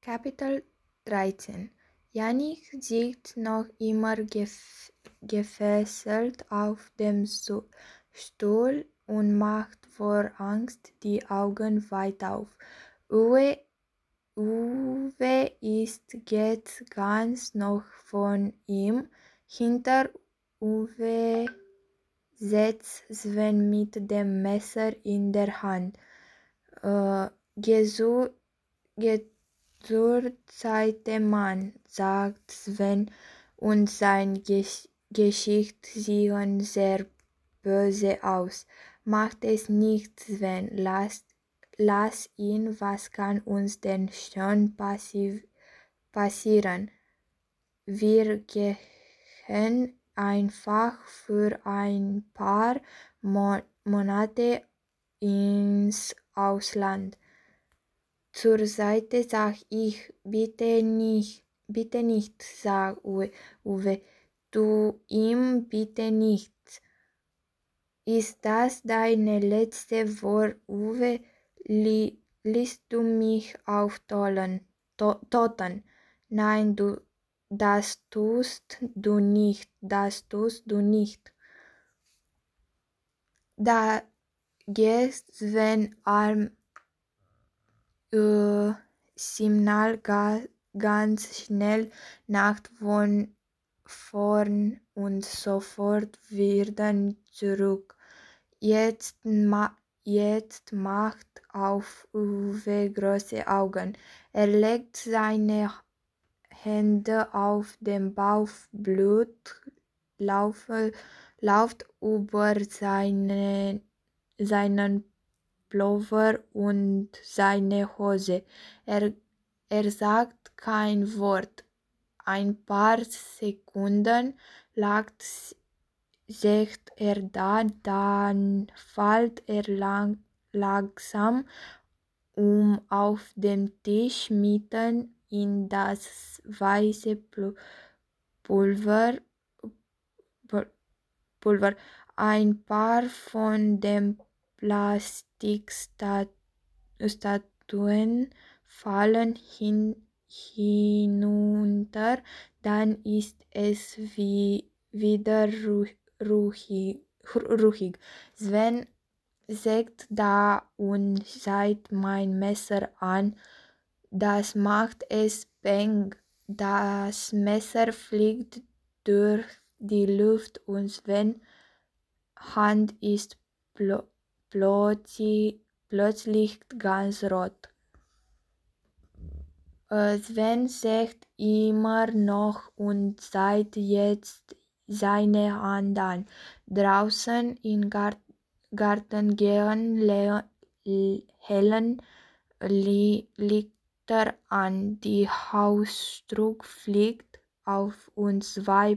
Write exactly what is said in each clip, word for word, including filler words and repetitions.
Kapitel dreizehn. Jannik sitzt noch immer gef gefesselt auf dem Su- Stuhl und macht vor Angst die Augen weit auf. Uwe, Uwe ist geht ganz noch von ihm. Hinter Uwe setzt Sven mit dem Messer in der Hand. Äh, Gesu Gezurzte Mann, sagt Sven, und sein Gesch Gesicht sieht sehr böse aus. Macht es nicht, Sven, lass, lass ihn, was kann uns denn schon passi passieren? Wir gehen einfach für ein paar Mo Monate ins Ausland. Zur Seite, sag ich, bitte nicht, bitte nicht, sag Uwe, Uwe, tu ihm bitte nichts. Ist das deine letzte Wort, Uwe? Li Liest du mich auftolen, to toten? Nein, du, das tust du nicht, das tust du nicht. Da gehst Sven Arm äh, Signal ga, ganz schnell nach von vorn und sofort wieder zurück. Jetzt, ma, jetzt macht auf Uwe große Augen. Er legt seine Hände auf den Bauch, Blut laufe, läuft über seine, seinen Pullover und seine Hose. Er, er sagt kein Wort. Ein paar Sekunden lag sagt er da, dann fällt er lang, langsam um auf dem Tisch mitten in das weiße Pulver. Pulver. Ein paar von den Plastikstatuen fallen hin, hinunter, dann ist es wie, wieder ruhig, ruhig. Sven sagt da und sieht mein Messer an. Das macht es bang. Das Messer fliegt durch die Luft und Sven Hand ist pl plötzlich, plötzlich ganz rot. Äh, Sven sagt immer noch und sieht jetzt seine Hand an. Draußen im Gar Garten gehen Le hellen Li Lichter an. Die Hausdruck fliegt auf und zwei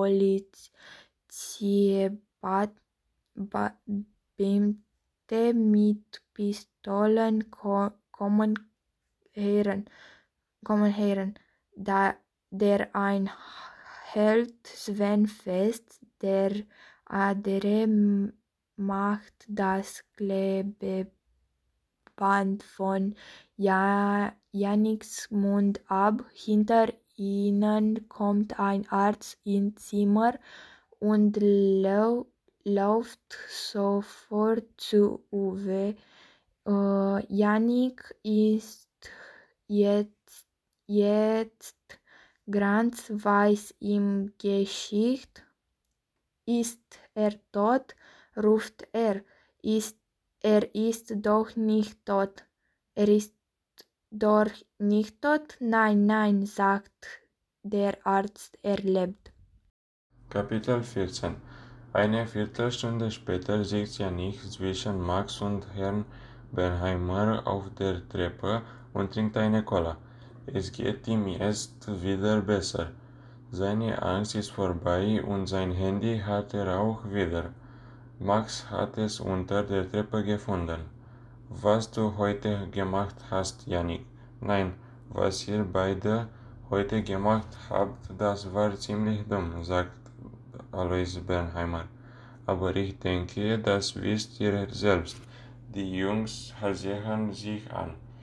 Polizeibeamte mit Pistolen ko kommen heran. Kommen heran. Da, der ein hält Sven fest, der andere macht das Klebeband von ja Janniks Mund ab. Hinter ihnen kommt ein Arzt ins Zimmer und lau läuft sofort zu Uwe. Äh, Jannik ist jetzt, jetzt ganz weiß im Gesicht. Ist er tot? Ruft er. Ist, er ist doch nicht tot. Er ist doch nicht tot? Nein, nein, sagt der Arzt, er lebt. Kapitel vierzehn. Eine Viertelstunde später sitzt Jannik zwischen Max und Herrn Bernheimer auf der Treppe und trinkt eine Cola. Es geht ihm jetzt wieder besser. Seine Angst ist vorbei und sein Handy hat er auch wieder. Max hat es unter der Treppe gefunden. Was du heute gemacht hast, Jannik? Nein, was ihr beide heute gemacht habt, das war ziemlich dumm, sagt Alois Bernheimer. Aber ich denke, das wisst ihr selbst. Die Jungs sehen sich an.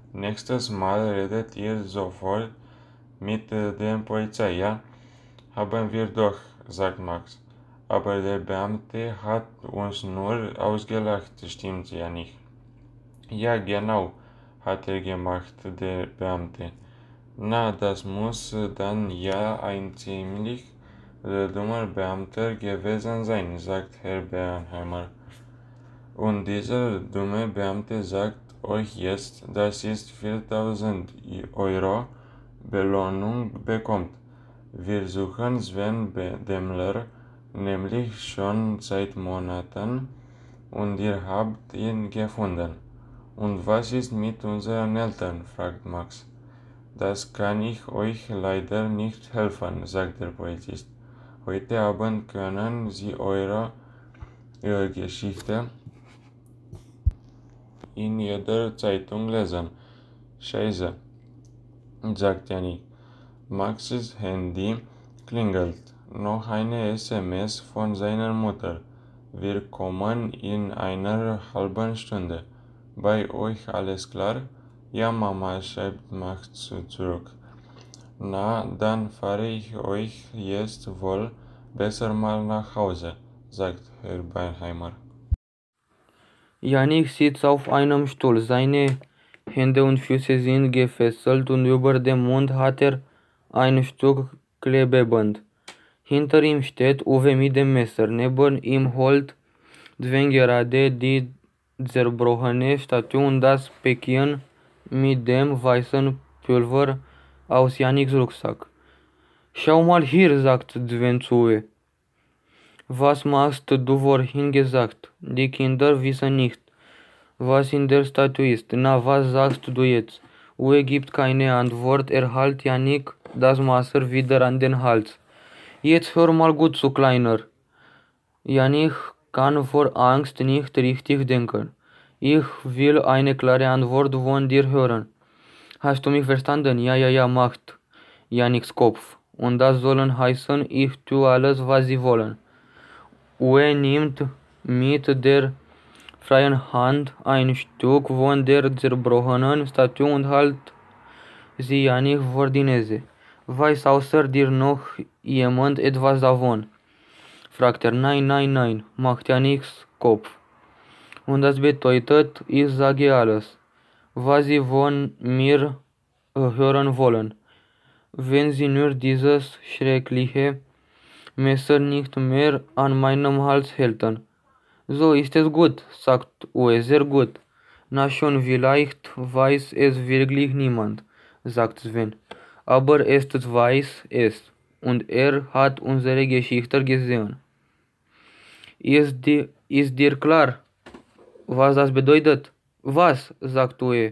Nächstes Mal redet ihr sofort mit äh, der Polizei, ja? Haben wir doch, sagt Max. Aber der Beamte hat uns nur ausgelacht, stimmt ja nicht. Ja, genau, hat er gemacht, der Beamte. Na, das muss äh, dann ja ein ziemlich äh, dummer Beamter gewesen sein, sagt Herr Bernheimer. Und dieser dumme Beamte sagt euch jetzt, dass ihr viertausend Euro Belohnung bekommt. Wir suchen Sven Demmler nämlich schon seit Monaten und ihr habt ihn gefunden. Und was ist mit unseren Eltern? Fragt Max. Das kann ich euch leider nicht helfen, sagt der Polizist. Heute Abend können Sie eure, eure Geschichte in jeder Zeitung lesen. Scheiße, sagt Janik. Maxes Handy klingelt. Noch eine S M S von seiner Mutter. Wir kommen in einer halben Stunde. Bei euch alles klar? Ja, Mama, schreibt Max zurück. Na, dann fahre ich euch jetzt wohl besser mal nach Hause, sagt Herr Beinheimer. Janik sitzt auf einem Stuhl, seine Hände und Füße sind gefesselt und über dem Mund hat er ein Stück Klebeband. Hinter ihm steht Uwe mit dem Messer. Neben ihm holt Sven gerade die zerbrochene Statue und das Päckchen mit dem weißen Pulver aus Janiks Rucksack. Schau mal hier, sagt Sven zu Uwe. Was machst du vorhin gesagt? Die Kinder wissen nicht, was in der Statue ist. Na, was sagst du jetzt? Uwe gibt keine Antwort, er hält Janik das Messer wieder an den Hals. Jetzt hör mal gut zu, Kleiner. Janik kann vor Angst nicht richtig denken. Ich will eine klare Antwort von dir hören. Hast du mich verstanden? Ja, ja, ja, macht Janiks Kopf. Und das sollen heißen, ich tue alles, was sie wollen. Uwe nimmt mit der freien Hand ein Stück von der zerbrochenen Statue und hält sie Janik vor die Nase. Weiß außer dir noch jemand etwas davon? Fragt er. Nein, nein, nein, macht Janiks Kopf. Und das bedeutet, ich sage alles, was sie von mir hören wollen. Wenn sie nur dieses schreckliche Messer nicht mehr an meinem Hals halten. So ist es gut, sagt Uwe, sehr gut. Na schon, vielleicht weiß es wirklich niemand, sagt Sven. Aber es weiß es. Und er hat unsere Geschichte gesehen. Ist, die, ist dir klar, was das bedeutet? Was? sagt Uwe.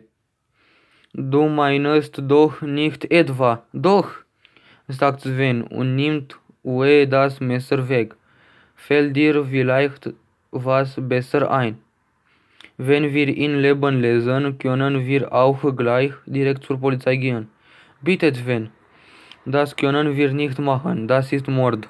Du meinst doch nicht etwa. Doch, sagt Sven und nimmt Uwe das Messer weg. Fällt dir vielleicht was besser ein? Wenn wir ihn leben lassen, können wir auch gleich direkt zur Polizei gehen. Bitte, Sven. Das können wir nicht machen. Das ist Mord.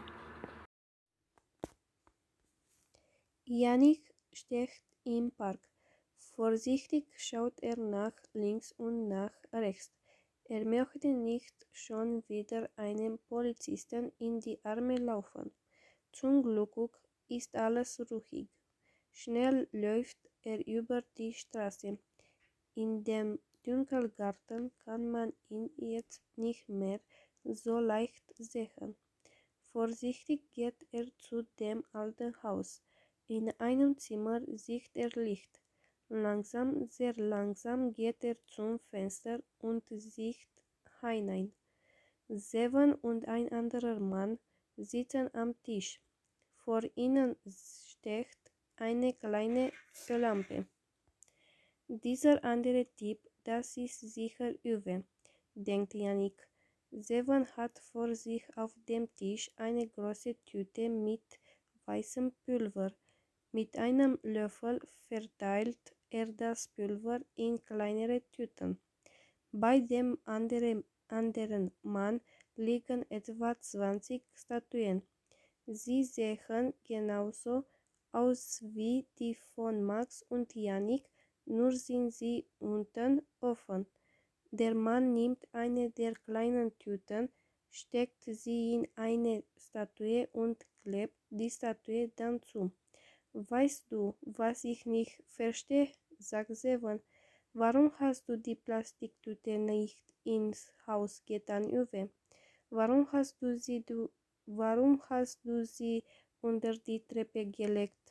Janik steht im Park. Vorsichtig schaut er nach links und nach rechts. Er möchte nicht schon wieder einem Polizisten in die Arme laufen. Zum Glück ist alles ruhig. Schnell läuft er über die Straße. In dem Dunkelgarten kann man ihn jetzt nicht mehr so leicht sehen. Vorsichtig geht er zu dem alten Haus. In einem Zimmer sieht er Licht. Langsam, sehr langsam geht er zum Fenster und sieht hinein. Seven und ein anderer Mann sitzen am Tisch. Vor ihnen steht eine kleine Lampe. Dieser andere Typ, das ist sicher Uwe, denkt Janik. Seven hat vor sich auf dem Tisch eine große Tüte mit weißem Pulver. Mit einem Löffel verteilt er das Pulver in kleinere Tüten. Bei dem anderen, anderen Mann liegen etwa zwanzig Statuen. Sie sehen genauso aus wie die von Max und Janik, nur sind sie unten offen. Der Mann nimmt eine der kleinen Tüten, steckt sie in eine Statue und klebt die Statue dann zu. Weißt du, was ich nicht verstehe? Sagt Seven. Warum hast du die Plastiktüte nicht ins Haus getan, Uwe? Warum hast du sie, du, warum hast du sie unter die Treppe gelegt?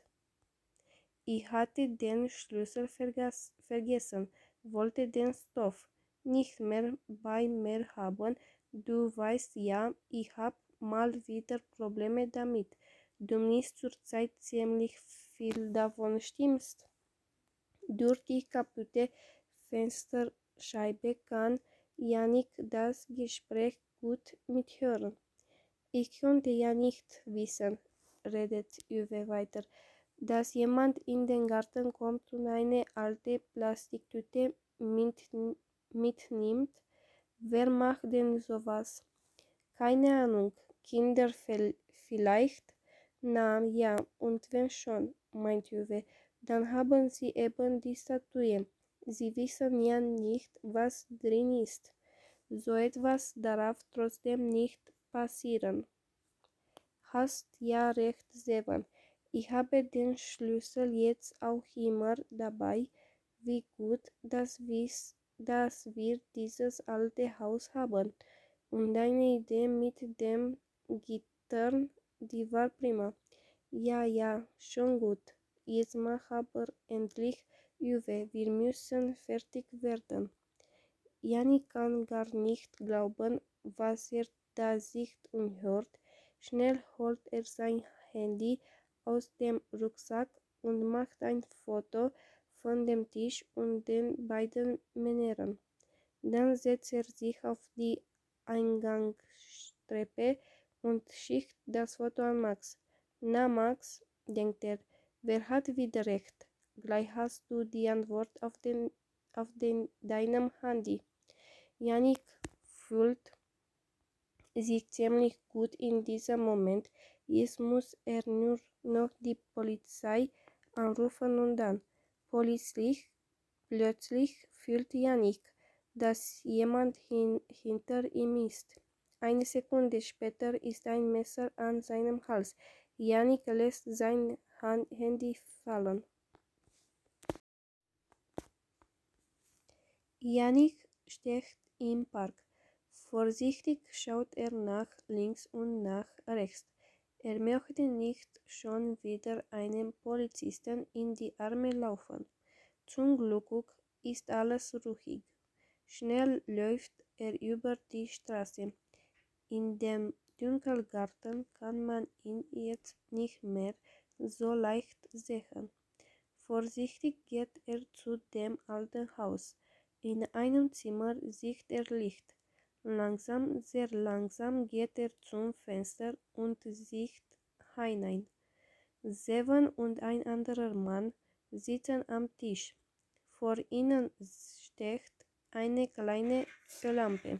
Ich hatte den Schlüssel vergas, vergessen, wollte den Stoff nicht mehr bei mir haben. Du weißt ja, ich hab mal wieder Probleme damit. Du nimmst zurzeit ziemlich viel davon, stimmt's? Durch die kaputte Fensterscheibe kann Jannik das Gespräch gut mithören. Ich konnte ja nicht wissen, redet Uwe weiter, dass jemand in den Garten kommt und eine alte Plastiktüte mit, mitnimmt. Wer macht denn sowas? Keine Ahnung. Kinder vielleicht? Na ja, und wenn schon, meint Uwe, dann haben sie eben die Statue. Sie wissen ja nicht, was drin ist. So etwas darf trotzdem nicht passieren. Hast ja recht, Seven. Ich habe den Schlüssel jetzt auch immer dabei. Wie gut, dass, dass wir dieses alte Haus haben. Und deine Idee mit dem Gittern, die war prima. Ja, ja, schon gut. Jetzt mach aber endlich, Uwe, wir müssen fertig werden. Jannik kann gar nicht glauben, was er da sieht und hört. Schnell holt er sein Handy aus dem Rucksack und macht ein Foto von dem Tisch und den beiden Männern. Dann setzt er sich auf die Eingangstreppe und schickt das Foto an Max. Na Max, denkt er, wer hat wieder recht? Gleich hast du die Antwort auf, den, auf den, deinem Handy. Jannik fühlt sich ziemlich gut in diesem Moment. Jetzt muss er nur noch die Polizei anrufen und dann. Plötzlich, plötzlich fühlt Jannik, dass jemand hin, hinter ihm ist. Eine Sekunde später ist ein Messer an seinem Hals. Jannik lässt sein Handy fallen. Jannik steht im Park. Vorsichtig schaut er nach links und nach rechts. Er möchte nicht schon wieder einem Polizisten in die Arme laufen. Zum Glück ist alles ruhig. Schnell läuft er über die Straße. In dem Dunkelgarten kann man ihn jetzt nicht mehr so leicht sehen. Vorsichtig geht er zu dem alten Haus. In einem Zimmer sieht er Licht. Langsam, sehr langsam geht er zum Fenster und sieht hinein. Seven und ein anderer Mann sitzen am Tisch. Vor ihnen steht eine kleine Lampe.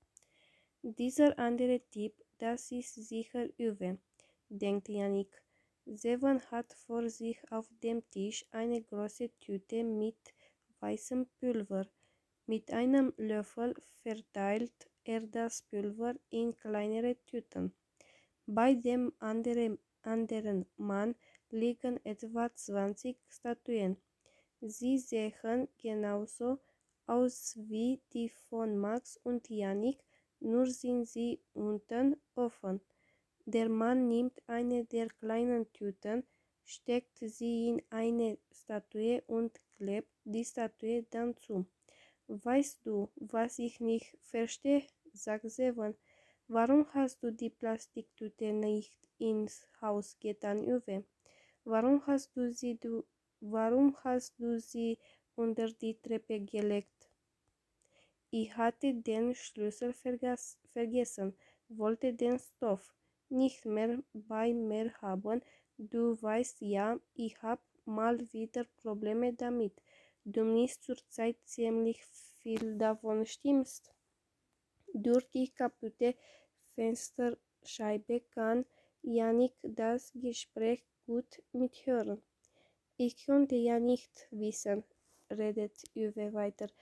Dieser andere Typ, das ist sicher Uwe, denkt Jannik. Seven hat vor sich auf dem Tisch eine große Tüte mit weißem Pulver. Mit einem Löffel verteilt er das Pulver in kleinere Tüten. Bei dem anderen, anderen Mann liegen etwa zwanzig Statuen. Sie sehen genauso aus wie die von Max und Jannik, nur sind sie unten offen. Der Mann nimmt eine der kleinen Tüten, steckt sie in eine Statue und klebt die Statue dann zu. Weißt du, was ich nicht verstehe? Sagt Seven. Warum hast du die Plastiktüte nicht ins Haus getan, Uwe? Warum hast du sie, du, warum hast du sie unter die Treppe gelegt? Ich hatte den Schlüssel vergas, vergessen, wollte den Stoff nicht mehr bei mir haben. Du weißt ja, ich hab mal wieder Probleme damit. Du nimmst zurzeit ziemlich viel davon, stimmt's? Durch die kaputte Fensterscheibe kann Jannik das Gespräch gut mithören. Ich konnte ja nicht wissen, redet Uwe weiter,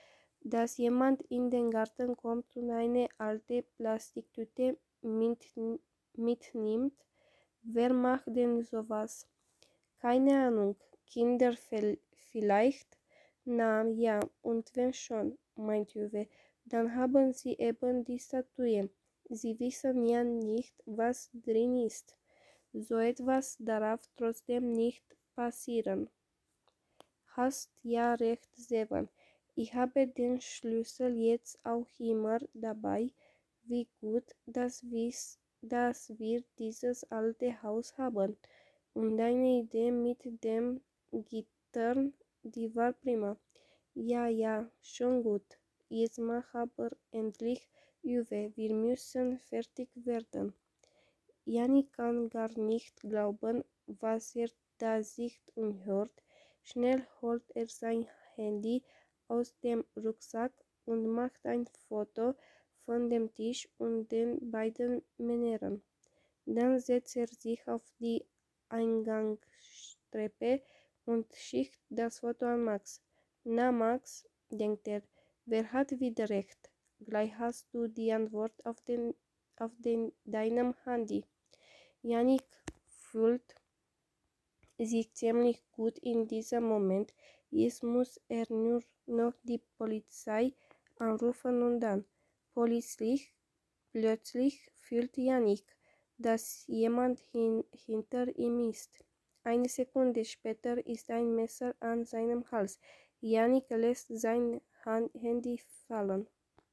dass jemand in den Garten kommt und eine alte Plastiktüte mit, mitnimmt. Wer macht denn sowas? Keine Ahnung. Kinder vielleicht? Na ja, und wenn schon, meint Uwe, dann haben sie eben die Statue. Sie wissen ja nicht, was drin ist. So etwas darf trotzdem nicht passieren. Hast ja recht, Sevan. Ich habe den Schlüssel jetzt auch immer dabei. Wie gut, dass, dass wir dieses alte Haus haben. Und deine Idee mit dem Gittern, die war prima. Ja, ja, schon gut. Jetzt mach aber endlich, Uwe, wir müssen fertig werden. Jannik kann gar nicht glauben, was er da sieht und hört. Schnell holt er sein Handy aus dem Rucksack und macht ein Foto von dem Tisch und den beiden Männern. Dann setzt er sich auf die Eingangstreppe und schickt das Foto an Max. Na Max, denkt er, wer hat wieder recht? Gleich hast du die Antwort auf, den, auf den, deinem Handy. Jannik fühlt sich ziemlich gut in diesem Moment. Jetzt muss er nur noch die Polizei anrufen und dann. Plötzlich, plötzlich fühlt Jannik, dass jemand hin, hinter ihm ist. Eine Sekunde später ist ein Messer an seinem Hals. Jannik lässt sein Handy fallen.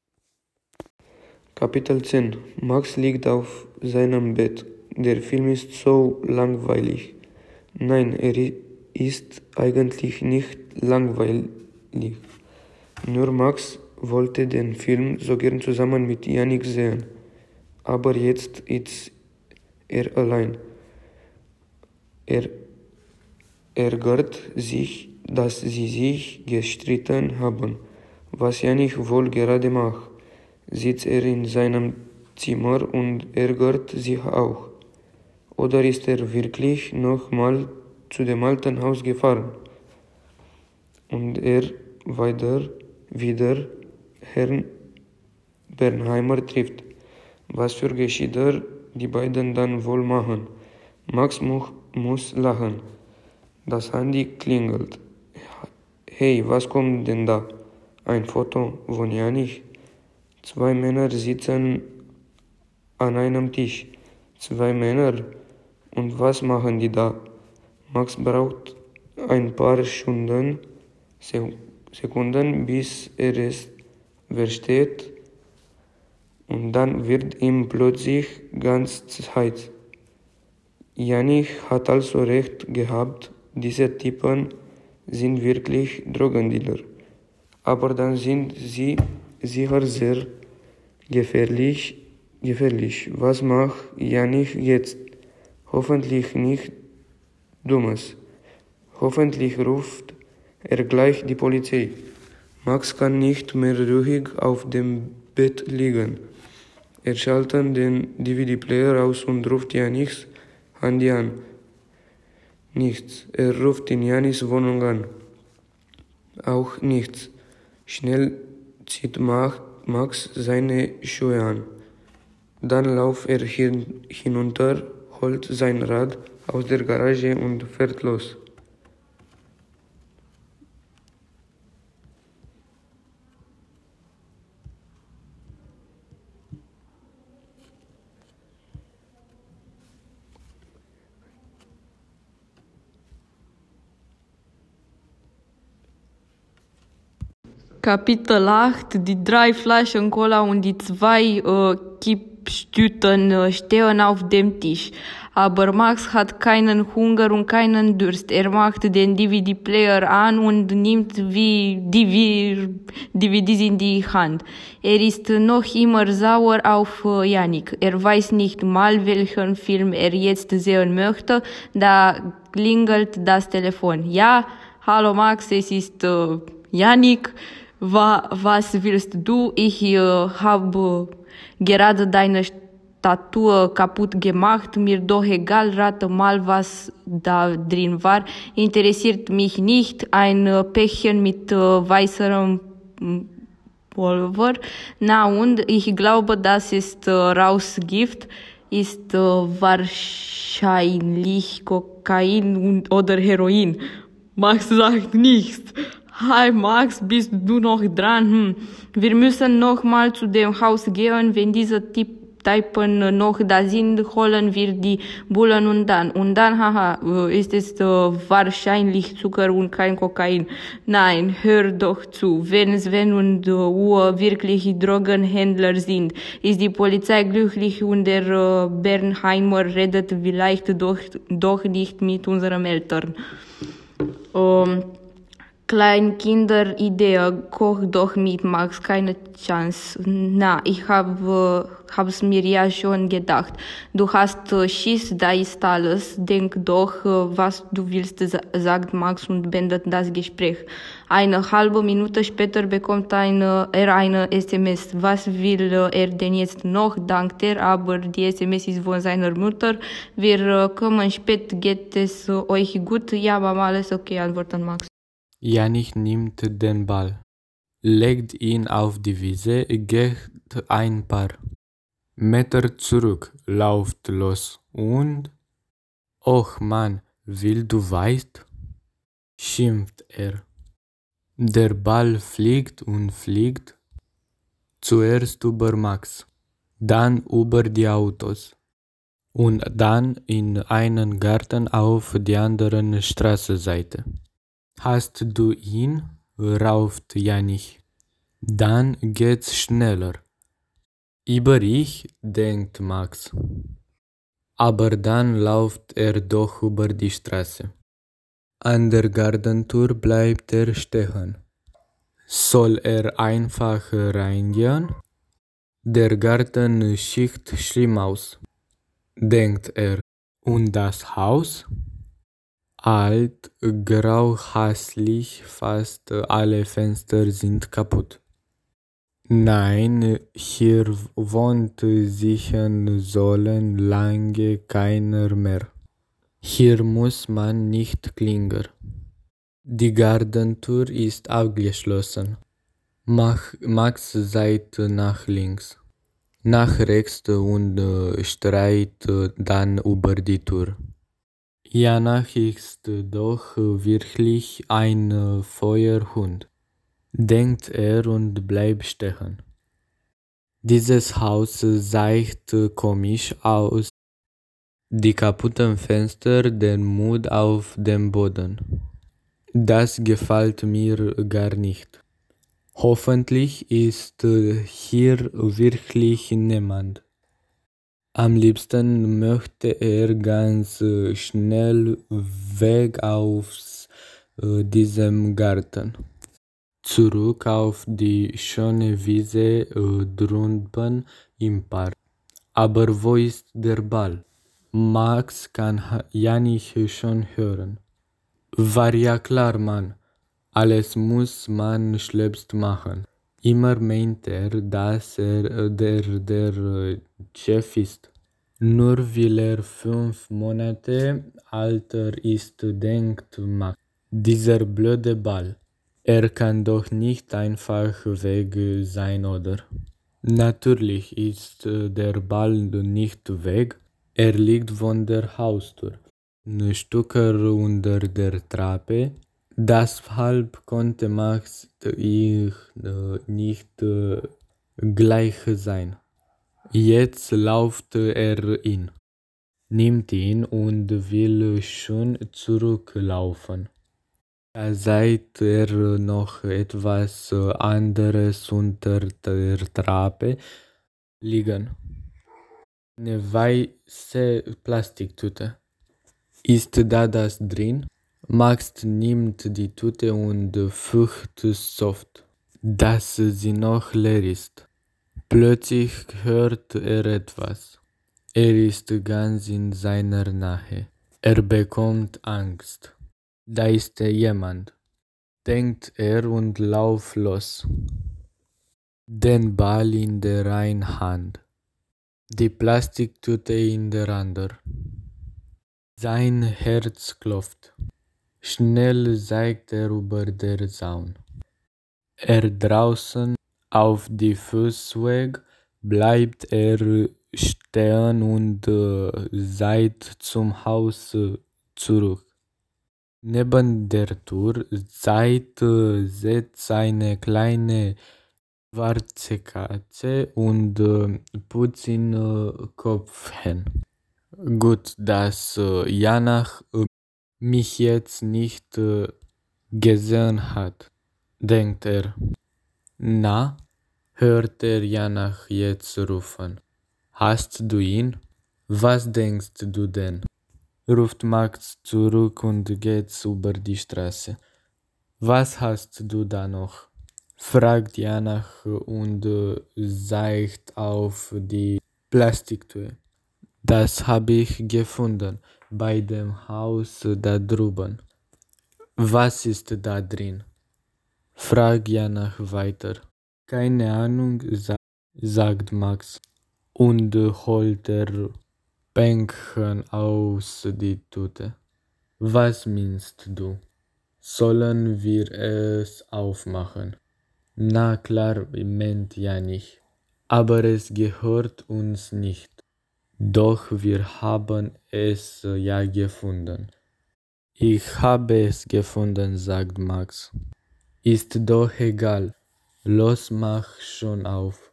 Kapitel zehn. Max liegt auf seinem Bett. Der Film ist so langweilig. Nein, er ist eigentlich nicht langweilig. Nur Max wollte den Film so gern zusammen mit Jannik sehen. Aber jetzt ist er allein. Er ärgert sich, dass sie sich gestritten haben. Was Jannik wohl gerade macht. Sitzt er in seinem Zimmer und ärgert sich auch. Oder ist er wirklich noch mal zu dem alten Haus gefahren? Und er weiter, wieder Herrn Bernheimer trifft. Was für Geschichte die beiden dann wohl machen? Max mu muss lachen. Das Handy klingelt. Hey, was kommt denn da? Ein Foto von Jannik. Zwei Männer sitzen an einem Tisch. Zwei Männer? Und was machen die da? Max braucht ein paar Stunden, Sekunden, bis er es versteht. Und dann wird ihm plötzlich ganz heiß. Jannik hat also recht gehabt, diese Typen sind wirklich Drogendealer. Aber dann sind sie sicher sehr gefährlich. gefährlich. Was macht Jannik jetzt? Hoffentlich nicht Dummes. Hoffentlich ruft er gleich die Polizei. Max kann nicht mehr ruhig auf dem Bett liegen. Er schaltet den D V D-Player aus und ruft Janniks Handy an. Nichts. Er ruft in Janniks Wohnung an. Auch nichts. Schnell zieht Max seine Schuhe an. Dann lauft er hin, hinunter, holt sein Rad aus der Garage und fährt los. Kapitel acht, die drei Flaschen Cola und die zwei äh, Kippstüten äh, stehen auf dem Tisch. Aber Max hat keinen Hunger und keinen Durst. Er macht den D V D-Player an und nimmt wie D V Ds in die Hand. Er ist noch immer sauer auf äh, Jannik. Er weiß nicht mal, welchen Film er jetzt sehen möchte. Da klingelt das Telefon. Ja, hallo Max, es ist äh, Jannik. Wa, was willst du? Ich äh, habe gerade deine Statue kaputt gemacht. Mir doch egal, rate mal, was da drin war. Interessiert mich nicht. Ein äh, Päckchen mit äh, weißem Pulver. Na, und ich glaube, das ist äh, Rauschgift, ist äh, wahrscheinlich Kokain und, oder Heroin. Max sagt nichts. Hi Max, bist du noch dran? Hm. Wir müssen noch mal zu dem Haus gehen, wenn dieser Typ Typen noch da sind, holen wir die Bullen und dann. Und dann, haha, ist es äh, wahrscheinlich Zucker und kein Kokain. Nein, hör doch zu. Wenn Sven und äh, Uwe wirklich Drogenhändler sind, ist die Polizei glücklich und der äh, Bernheimer redet vielleicht doch, doch nicht mit unseren Eltern. Ähm, Kleinkinder-Idee, koch doch mit, Max, keine Chance. Na, ich hab, äh, hab's mir ja schon gedacht. Du hast äh, Schiss, da ist alles. Denk doch, äh, was du willst, sagt Max und beendet das Gespräch. Eine halbe Minute später bekommt eine, er eine S M S. Was will äh, er denn jetzt noch? Dankt er, aber die S M S ist von seiner Mutter. Wir äh, kommen spät, geht es äh, euch gut? Ja, Mama, alles okay, antwortet Max. Janich nimmt den Ball, legt ihn auf die Wiese, geht ein paar Meter zurück, läuft los und... Och Mann, will du weißt? Schimpft er. Der Ball fliegt und fliegt, zuerst über Max, dann über die Autos und dann in einen Garten auf die andere Straßenseite. Hast du ihn? Rauft Janich. Dann geht's schneller. Über ich, denkt Max. Aber dann läuft er doch über die Straße. An der Gartentür bleibt er stehen. Soll er einfach reingehen? Der Garten sieht schlimm aus, denkt er. Und das Haus? Alt, grau, hässlich, fast alle Fenster sind kaputt. Nein, hier wohnt sicher sollen lange keiner mehr. Hier muss man nicht klingeln. Die Gartentür ist abgeschlossen. Max sieht nach links, nach rechts und streicht dann über die Tür. Janach ist doch wirklich ein Feuerhund, denkt er und bleibt stehen. Dieses Haus sieht komisch aus, die kaputten Fenster, der Mut auf dem Boden. Das gefällt mir gar nicht. Hoffentlich ist hier wirklich niemand. Am liebsten möchte er ganz schnell weg aus äh, diesem Garten. Zurück auf die schöne Wiese äh, drunten im Park. Aber wo ist der Ball? Max kann Janich schon hören. War ja klar, Mann. Alles muss man selbst machen. Immer meint er, dass er der, der Chef ist. Nur weil er fünf Monate älter ist, denkt Max. Dieser blöde Ball. Er kann doch nicht einfach weg sein, oder? Natürlich ist der Ball nicht weg. Er liegt von der Haustür. Ein Stück unter der Treppe. Deshalb konnte Max ich äh, nicht äh, gleich sein. Jetzt läuft er ihn, nimmt ihn und will schon zurücklaufen. Da sieht er noch etwas anderes unter der Treppe liegen. Eine weiße Plastiktüte. Ist da das drin? Max nimmt die Tüte und fürcht soft, dass sie noch leer ist. Plötzlich hört er etwas. Er ist ganz in seiner Nähe. Er bekommt Angst. Da ist jemand, denkt er und lauft los. Den Ball in der einen Hand, die Plastiktüte in der anderen. Sein Herz klopft. Schnell zeigt er über den Zaun. Er draußen Auf die Fußweg bleibt er stehen und äh, seit zum Haus äh, zurück. Neben der Tür seit, äh, setzt eine kleine schwarze Katze und äh, putzt ihn äh, Kopf hin. Gut, dass äh, Janach äh, mich jetzt nicht äh, gesehen hat, denkt er. Na, hört er Janach jetzt rufen. Hast du ihn? Was denkst du denn? Ruft Max zurück und geht über die Straße. Was hast du da noch? Fragt Janach und äh, zeigt auf die Plastiktür. Das habe ich gefunden, bei dem Haus da drüben. Was ist da drin? Fragt Janach weiter. Keine Ahnung, sa sagt Max und holt er Päckchen aus die Tüte. Was meinst du? Sollen wir es aufmachen? Na klar, meint Janich, aber es gehört uns nicht. Doch wir haben es ja gefunden. Ich habe es gefunden, sagt Max. Ist doch egal. Los, mach schon auf.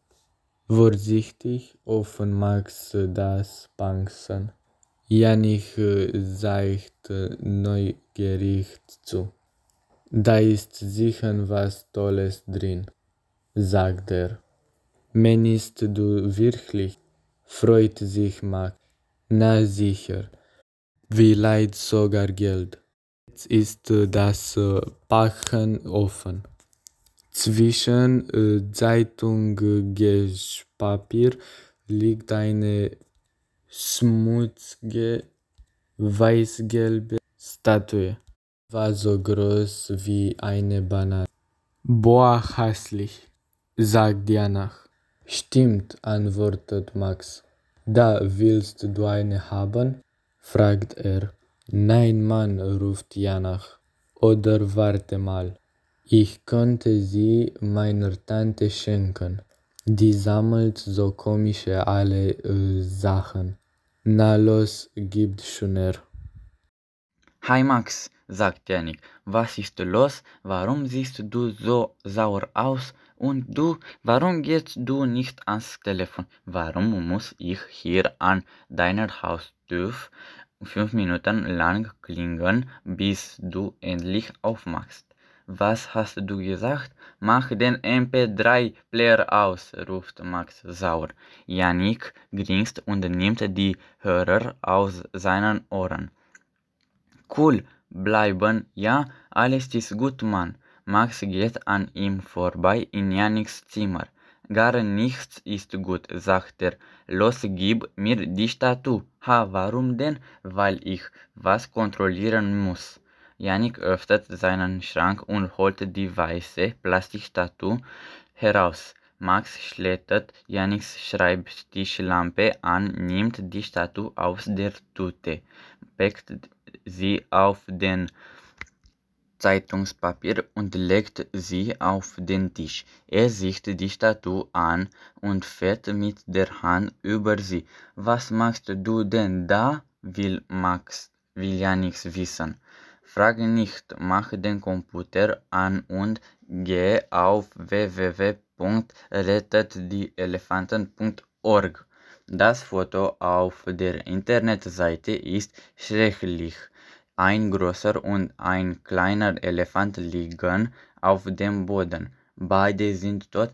Vorsichtig öffnet Max das Päckchen. Janich zeigt neugierig zu. Da ist sicher was Tolles drin, sagt er. Meinst du wirklich? Freut sich Max. Na sicher. Vielleicht sogar Geld. Jetzt ist das Päckchen offen. Zwischen äh, Zeitungspapier liegt eine schmutzige, weißgelbe Statue. War so groß wie eine Banane. Boah, hässlich, sagt Janach. Stimmt, antwortet Max. Da, willst du eine haben? Fragt er. Nein, Mann, ruft Janach. Oder warte mal. Ich könnte sie meiner Tante schenken. Die sammelt so komische alle äh, Sachen. Na los, gib schon her. Hi Max, sagt Janik, was ist los? Warum siehst du so sauer aus? Und du, warum gehst du nicht ans Telefon? Warum muss ich hier an deiner Haustür fünf Minuten lang klingeln, bis du endlich aufmachst? Was hast du gesagt? Mach den M P drei Player aus, ruft Max sauer. Janik grinst und nimmt die Hörer aus seinen Ohren. Cool, bleiben, ja, alles ist gut, Mann. Max geht an ihm vorbei in Janiks Zimmer. Gar nichts ist gut, sagt er. Los, gib mir die Statue. Ha, warum denn? Weil ich was kontrollieren muss. Janik öffnet seinen Schrank und holt die weiße Plastikstatue heraus. Max schlägt Janiks Schreibtischlampe an, nimmt die Statue aus der Tüte, packt sie auf den Zeitungspapier und legt sie auf den Tisch. Er sieht die Statue an und fährt mit der Hand über sie. Was machst du denn da? will Max, will Janix wissen. Frage nicht, mach den Computer an und geh auf w w w punkt rettet die elefanten punkt org. Das Foto auf der Internetseite ist schrecklich. Ein großer und ein kleiner Elefant liegen auf dem Boden. Beide sind tot.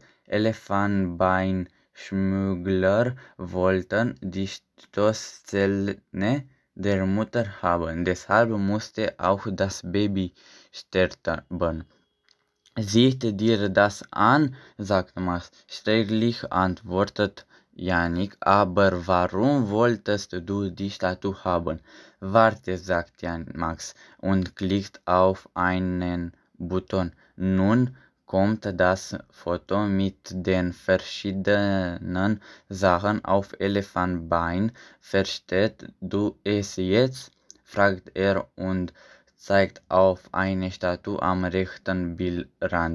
Elefantbeinschmuggler wollten die Stoßzähne der Mutter haben. Deshalb musste auch das Baby sterben. Siehst dir das an, sagt Max. Schrecklich, antwortet Janik, aber warum wolltest du die Statue haben? Warte, sagt Jan Max und klickt auf einen Button. Nun kommt das Foto mit den verschiedenen Sachen auf Elefantbein. Verstehst du es jetzt? Fragt er und zeigt auf eine Statue am rechten Bildrand.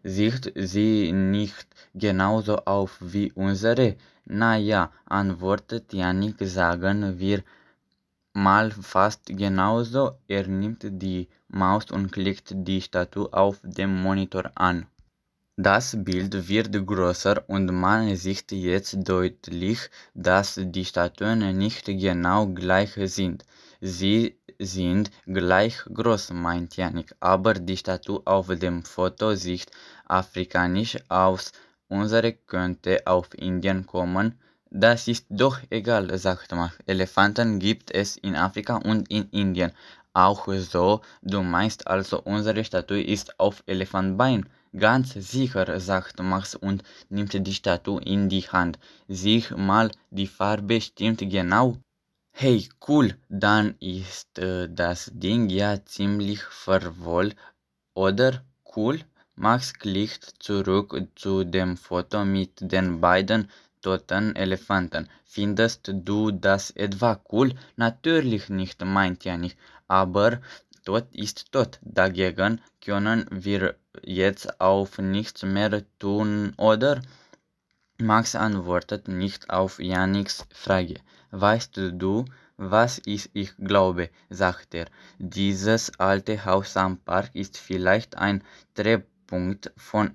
Sieht sie nicht genauso auf wie unsere? Na ja, antwortet Jannik, sagen wir mal fast genauso. Er nimmt die Maus und klickt die Statue auf dem Monitor an. Das Bild wird größer und man sieht jetzt deutlich, dass die Statuen nicht genau gleich sind. Sie sind gleich groß, meint Jannik, aber die Statue auf dem Foto sieht afrikanisch aus. Unsere könnte auf Indien kommen. Das ist doch egal, sagt Max. Elefanten gibt es in Afrika und in Indien. Auch so, du meinst also, unsere Statue ist auf Elefantbein? Ganz sicher, sagt Max und nimmt die Statue in die Hand. Sieh mal, die Farbe stimmt genau. Hey, cool, dann ist äh, das Ding ja ziemlich verwohlt, oder? Cool? Max klickt zurück zu dem Foto mit den beiden toten Elefanten. Findest du das etwa cool? Natürlich nicht, meint Jannik, aber tot ist tot. Dagegen können wir jetzt auf nichts mehr tun, oder? Max antwortet nicht auf Janniks Frage. Weißt du, was ich, ich glaube, sagt er. Dieses alte Haus am Park ist vielleicht ein Treffpunkt von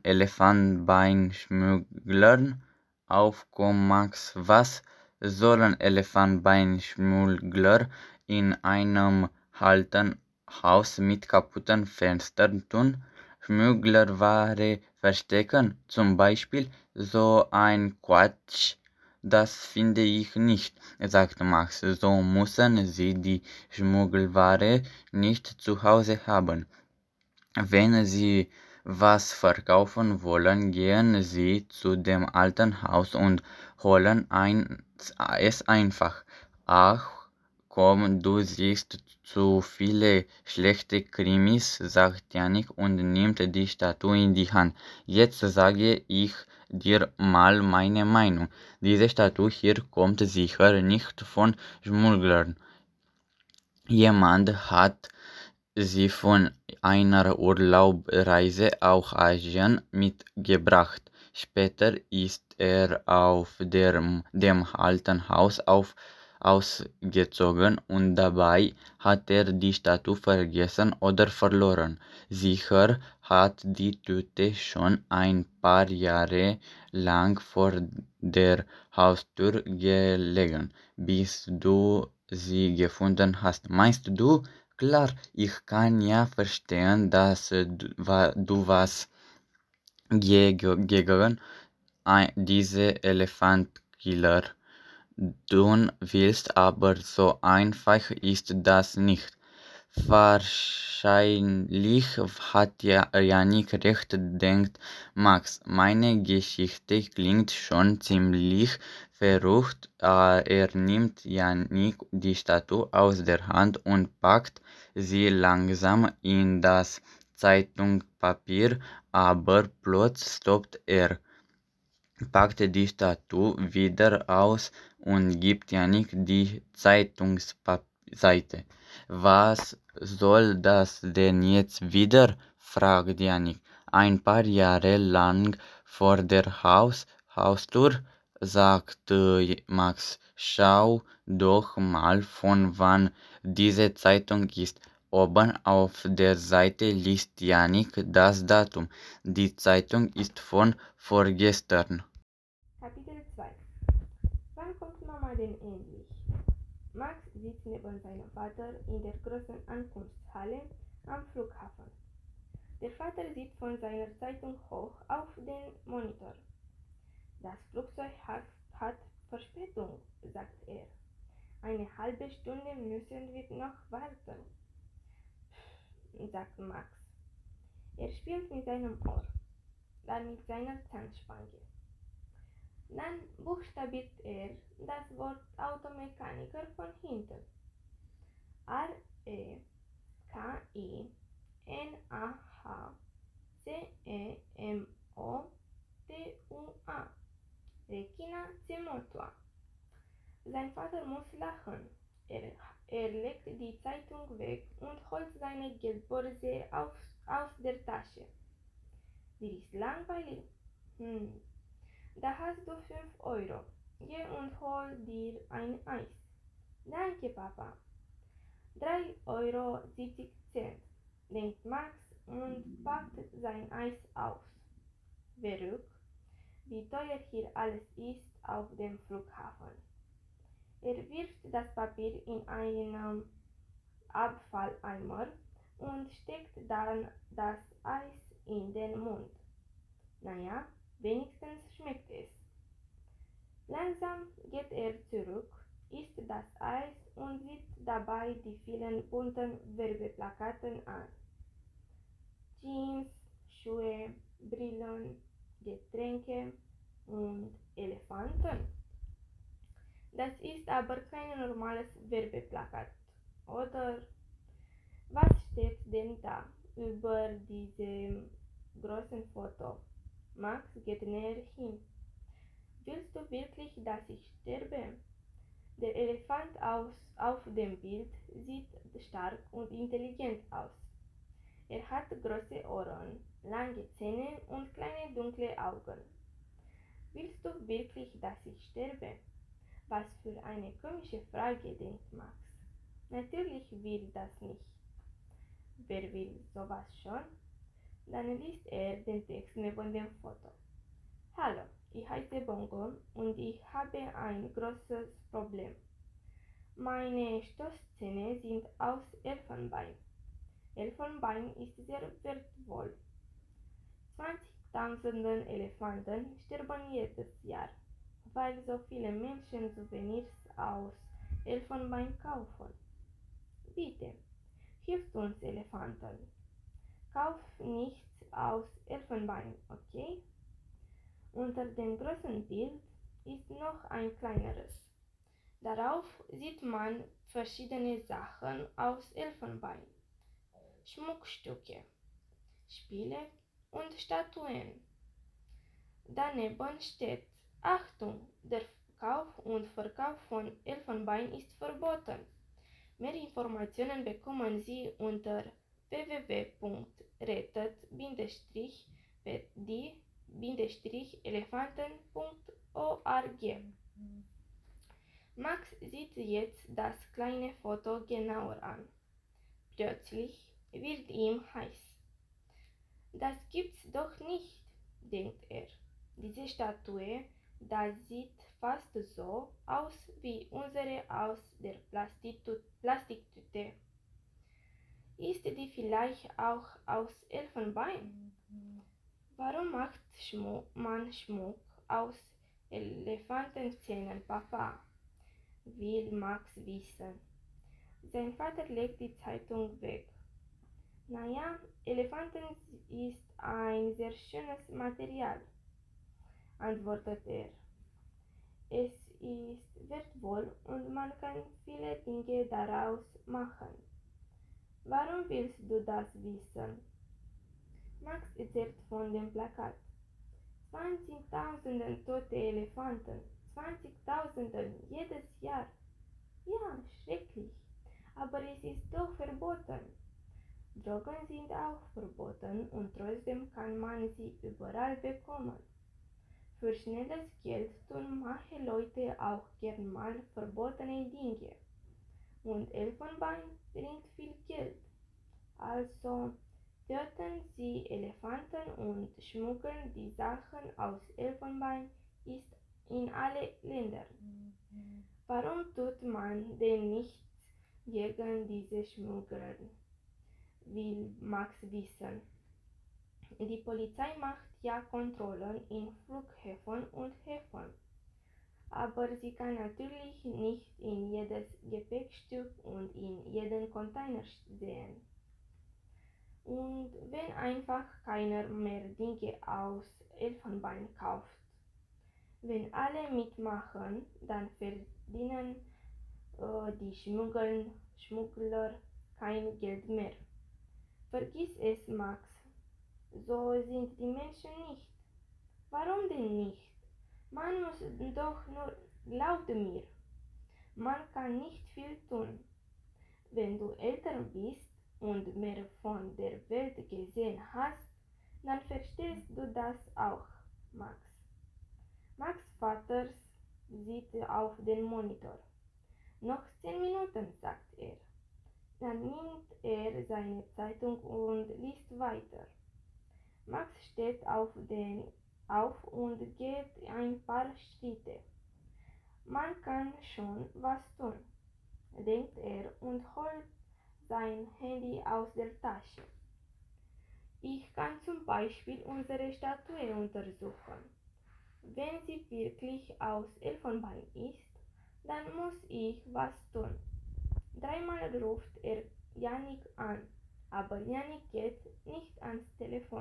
Elefantbeinschmugglern. Auf komm, Max, was sollen Elefantbeinschmuggler in einem alten Haus mit kaputten Fenstern tun? Schmugglerware verstecken, zum Beispiel? So ein Quatsch, das finde ich nicht, sagt Max. So müssen sie die Schmuggelware nicht zu Hause haben. Wenn sie was verkaufen wollen, gehen sie zu dem alten Haus und holen ein, es einfach. Ach komm, du siehst zu viele schlechte Krimis, sagt Jannik und nimmt die Statue in die Hand. Jetzt sage ich dir mal meine Meinung. Diese Statue hier kommt sicher nicht von Schmugglern. Jemand hat sie von einer Urlaubsreise aus Asien mitgebracht. Später ist er auf der, dem alten Haus auf, ausgezogen und dabei hat er die Statue vergessen oder verloren. Sicher hat die Tüte schon ein paar Jahre lang vor der Haustür gelegen, bis du sie gefunden hast. Meinst du? Klar, ich kann ja verstehen, dass äh, du wa- du was geg- gegen ein- diese Elefantkiller tun willst, aber so einfach ist das nicht. Wahrscheinlich hat ja Jannik recht, denkt Max. Meine Geschichte klingt schon ziemlich verrückt. Äh, Er nimmt Jannik die Statue aus der Hand und packt sie langsam in das Zeitungspapier, aber plötzlich stoppt er, packt die Statue wieder aus und gibt Jannik die Zeitungsseite. Was soll das denn jetzt wieder? Fragt Jannik. Ein paar Jahre lang vor der Haus Haustür, sagt äh, Max. Schau doch mal, von wann diese Zeitung ist. Oben auf der Seite liest Jannik das Datum. Die Zeitung ist von vorgestern. Kapitel zwei. Wann kommt Mama denn endlich? Max sitzt neben seinem Vater in der großen Ankunftshalle am Flughafen. Der Vater sieht von seiner Zeitung hoch auf den Monitor. Das Flugzeug hat, hat Verspätung, sagt er. Eine halbe Stunde müssen wir noch warten, sagt Max. Er spielt mit seinem Ohr, dann mit seiner Zahnspange. Dann buchstabiert er das Wort Automechaniker von hinten. R E K I N A H C E M O T U A. Rechina Țemotoa. Sein Vater muss lachen. Er, er legt die Zeitung weg und holt seine Geldbörse aus, aus der Tasche. Dir ist langweilig? Hm, da hast du fünf Euro. Geh und hol dir ein Eis. Danke, Papa. Drei Euro siebzig Cent, denkt Max und packt sein Eis aus. Verrückt, wie teuer hier alles ist auf dem Flughafen. Er wirft das Papier in einen Abfalleimer und steckt dann das Eis in den Mund. Naja, wenigstens schmeckt es. Langsam geht er zurück, isst das Eis und sieht dabei die vielen bunten Werbeplakaten an. Jeans, Schuhe, Brillen, Getränke und Elefanten. Das ist aber kein normales Werbeplakat, oder? Was steht denn da über diesem großen Foto? Max geht näher hin. Willst du wirklich, dass ich sterbe? Der Elefant aus, auf dem Bild sieht stark und intelligent aus. Er hat große Ohren, lange Zähne und kleine dunkle Augen. Willst du wirklich, dass ich sterbe? Was für eine komische Frage, denkt Max. Natürlich will das nicht. Wer will sowas schon? Dann liest er den Text neben dem Foto. Hallo, ich heiße Bongo und ich habe ein großes Problem. Meine Stoßzähne sind aus Elfenbein. Elfenbein ist sehr wertvoll. zwanzigtausend Elefanten sterben jedes Jahr, weil so viele Menschen Souvenirs aus Elfenbein kaufen. Bitte, hilft uns Elefanten. Kauf nichts aus Elfenbein, okay? Unter dem großen Bild ist noch ein kleineres. Darauf sieht man verschiedene Sachen aus Elfenbein. Schmuckstücke, Spiele und Statuen. Daneben steht: Achtung, der Kauf und Verkauf von Elfenbein ist verboten. Mehr Informationen bekommen Sie unter w w w punkt rettet die elefanten punkt org. Max sieht jetzt das kleine Foto genauer an. Plötzlich wird ihm heiß. Das gibt's doch nicht, denkt er. Diese Statue, das sieht fast so aus wie unsere aus der Plastiktüte. Plastiktüte. Ist die vielleicht auch aus Elfenbein? Warum macht Schmuck, man Schmuck aus Elefantenzähnen, Papa? Will Max wissen. Sein Vater legt die Zeitung weg. Naja, Elefanten ist ein sehr schönes Material, antwortet er. Es ist wertvoll und man kann viele Dinge daraus machen. Warum willst du das wissen? Max erzählt von dem Plakat. zwanzigtausend tote Elefanten, zwanzigtausend jedes Jahr. Ja, schrecklich, aber es ist doch verboten. Drogen sind auch verboten und trotzdem kann man sie überall bekommen. Für schnelles Geld tun manche Leute auch gern mal verbotene Dinge. Und Elfenbein bringt viel Geld. Also töten sie Elefanten und schmuggeln die Sachen aus Elfenbein ist in alle Länder. Warum tut man denn nichts gegen diese Schmuggler? Will Max wissen. Die Polizei macht ja Kontrollen in Flughäfen und Häfen, aber sie kann natürlich nicht in jedes Gepäckstück und in jeden Container sehen. Und wenn einfach keiner mehr Dinge aus Elfenbein kauft, wenn alle mitmachen, dann verdienen äh, die Schmuggler, Schmuggler kein Geld mehr. Vergiss es, Max. So sind die Menschen nicht. Warum denn nicht? Man muss doch nur, glaub mir, man kann nicht viel tun. Wenn du älter bist und mehr von der Welt gesehen hast, Dann verstehst du das auch, Max. Max Vater sieht auf den Monitor. Noch zehn Minuten, sagt er. Dann nimmt er seine Zeitung und liest weiter. Max steht auf, den, auf und geht ein paar Schritte. Man kann schon was tun, denkt er und holt sein Handy aus der Tasche. Ich kann zum Beispiel unsere Statue untersuchen. Wenn sie wirklich aus Elfenbein ist, dann muss ich was tun. Dreimal ruft er Jannik an, aber Jannik geht nicht ans Telefon.